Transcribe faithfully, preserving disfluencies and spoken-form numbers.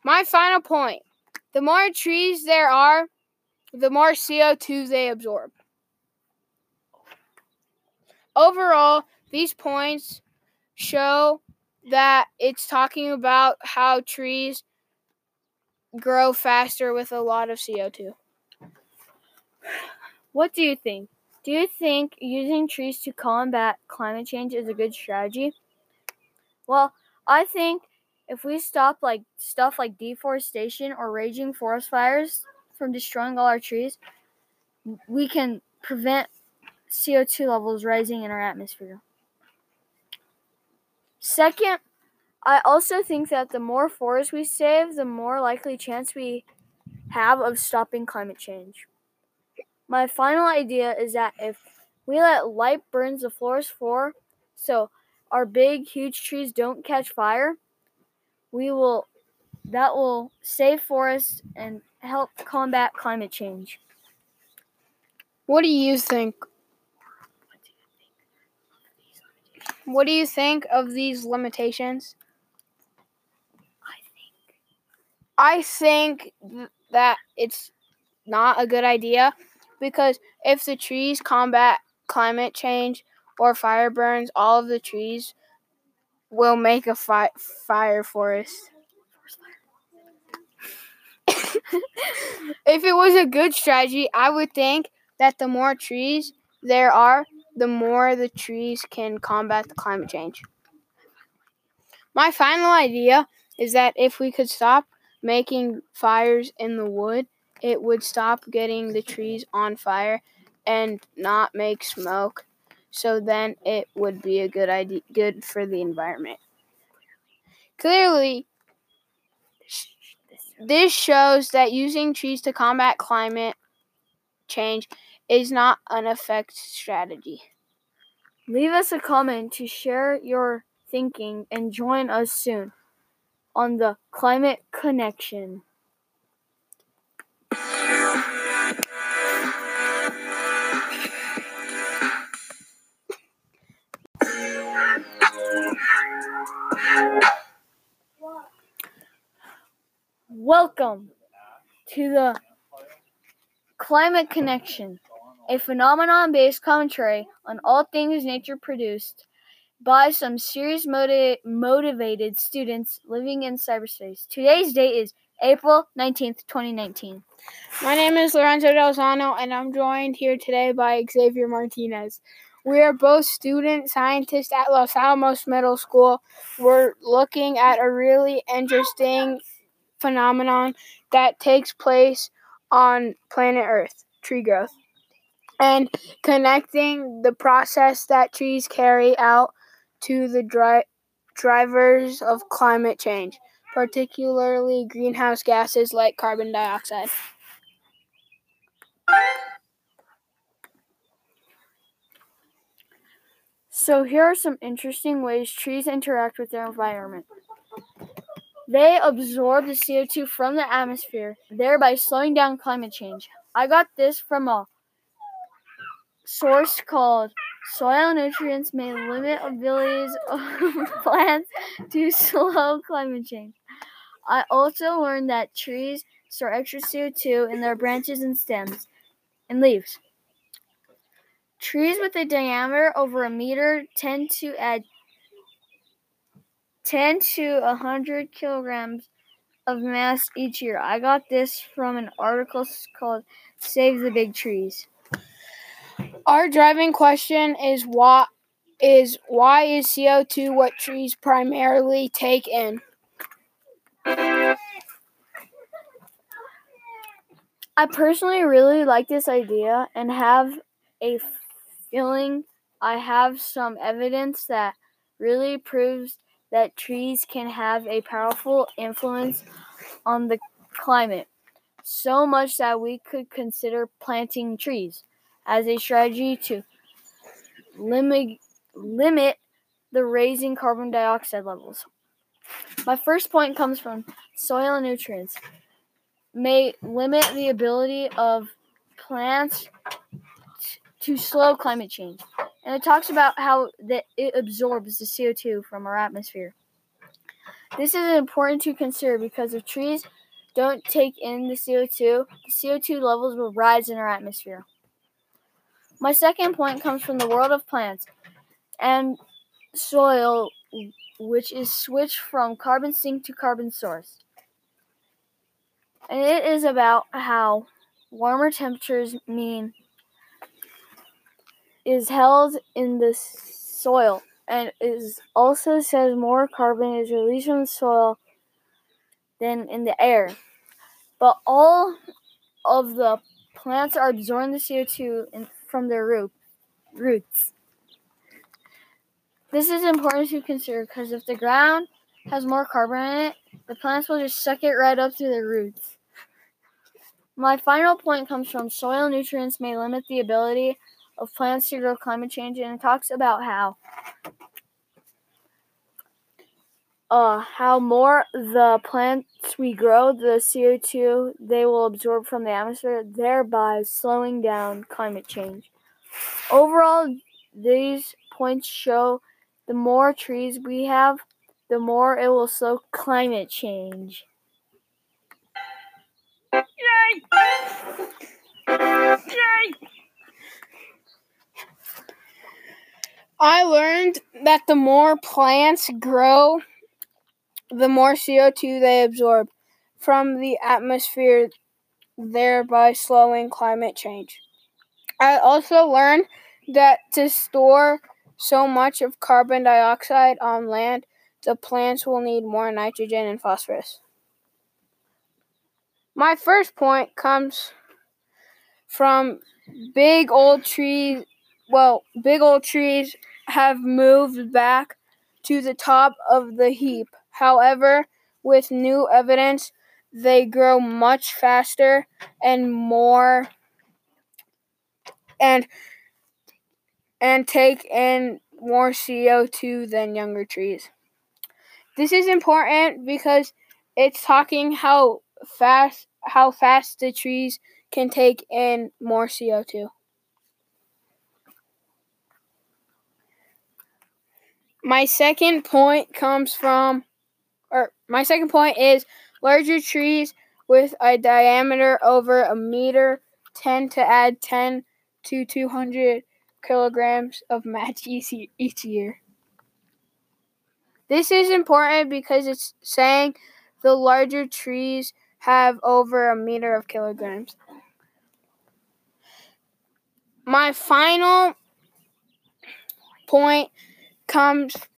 My final point. The more trees there are, the more C O two they absorb. Overall, these points show that it's talking about how trees grow faster with a lot of C O two. What do you think? Do you think using trees to combat climate change is a good strategy? Well, I think if we stop like stuff like deforestation or raging forest fires from destroying all our trees, we can prevent C O two levels rising in our atmosphere. Second, I also think that the more forests we save, the more likely chance we have of stopping climate change. My final idea is that if we let light burn the forest floor, so our big, huge trees don't catch fire, we will that will save forests and help combat climate change. What do you think? What do you think of these limitations? I think I think th- that it's not a good idea because if the trees combat climate change or fire burns, all of the trees will make a fi- fire forest. If it was a good strategy, I would think that the more trees there are, the more the trees can combat the climate change. My final idea is that if we could stop making fires in the wood, it would stop getting the trees on fire and not make smoke. So then it would be a good idea, good for the environment. Clearly, this shows that using trees to combat climate change is not an effective strategy. Leave us a comment to share your thinking and join us soon on the Climate Connection. Welcome to the Climate Connection, a phenomenon-based commentary on all things nature produced by some serious motiv- motivated students living in cyberspace. Today's date is April nineteenth, twenty nineteen. My name is Lorenzo Delzano, and I'm joined here today by Xavier Martinez. We are both student scientists at Los Alamos Middle School. We're looking at a really interesting phenomenon that takes place on planet Earth, tree growth, and connecting the process that trees carry out to the dri- drivers of climate change, particularly greenhouse gases like carbon dioxide. So here are some interesting ways trees interact with their environment. They absorb the C O two from the atmosphere, thereby slowing down climate change. I got this from a source called Soil Nutrients May Limit Abilities of Plants to Slow Climate Change. I also learned that trees store extra C O two in their branches and stems and leaves. Trees with a diameter over a meter tend to add ten to one hundred kilograms of mass each year. I got this from an article called Save the Big Trees. Our driving question is what is why is C O two what trees primarily take in? I personally really like this idea and have a feeling I have some evidence that really proves that trees can have a powerful influence on the climate, so much that we could consider planting trees as a strategy to limit, limit the raising carbon dioxide levels. My first point comes from Soil Nutrients may limit the ability of plants t- to slow climate change. And it talks about how that it absorbs the C O two from our atmosphere. This is important to consider because if trees don't take in the C O two, the C O two levels will rise in our atmosphere. My second point comes from the world of plants and soil, which is switched from carbon sink to carbon source. And it is about how warmer temperatures mean is held in the soil, and it also says more carbon is released from the soil than in the air. But all of the plants are absorbing the C O two in, from their root, roots. This is important to consider because if the ground has more carbon in it, the plants will just suck it right up through their roots. My final point comes from soil nutrients may limit the ability of plants to grow climate change, and it talks about how uh, how more the plants we grow, the C O two they will absorb from the atmosphere, thereby slowing down climate change. Overall, these points show the more trees we have, the more it will slow climate change. Yay! Yay! I learned that the more plants grow, the more C O two they absorb from the atmosphere, thereby slowing climate change. I also learned that to store so much of carbon dioxide on land, the plants will need more nitrogen and phosphorus. My first point comes from big old trees. Well, big old trees have moved back to the top of the heap. However, with new evidence, they grow much faster and more and and take in more C O two than younger trees. This is important because it's talking how fast how fast the trees can take in more C O two. My second point comes from or my second point is larger trees with a diameter over a meter tend to add ten to two hundred kilograms of match each each year. This is important because it's saying the larger trees have over a meter of kilograms. My final point comes